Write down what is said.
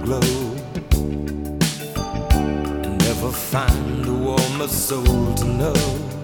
glow, and never find a warmer soul to know.